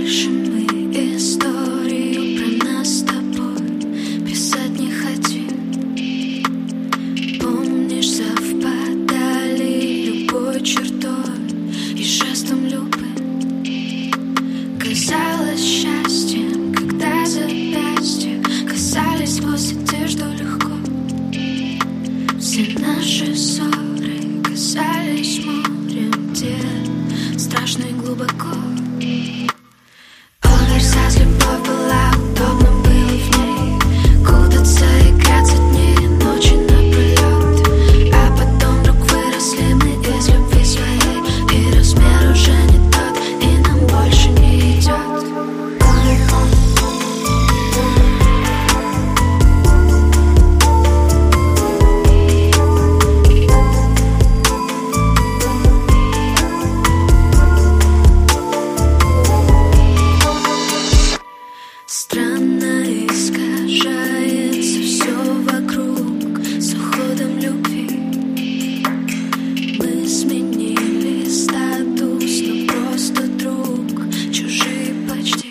больше мы историю про нас с тобой писать не хотим. Помнишь, совпадали любой чертой и жестом любым. Казалось счастьем, когда запястья касались сквозь одежду легко. Все наши ссоры казались морем, где страшно и глубоко. Оверсайз любовь была, удобно было в ней кутаться, играться дни, ночи напролет. А потом вдруг выросли мы из любви своей, и размер уже не тот, и нам больше не идет. Странно искажается все вокруг с уходом любви. Мы сменили статус, но просто друг, чужие почти.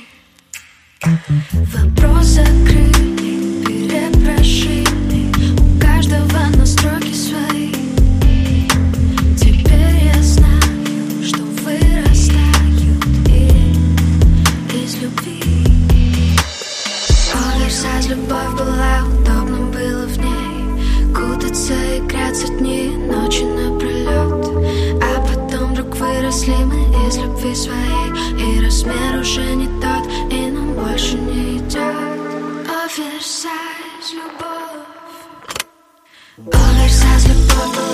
Вопрос закрыли, перепрошили, у каждого настройки свои. Теперь я знаю, что вырастают из любви. Оверсайз любовь была, удобно было в ней кутаться, играться дни, ночи напролет. А потом вдруг выросли мы из любви своей, и размер уже не тот, и нам больше не идет. Оверсайз любовь. Оверсайз любовь была.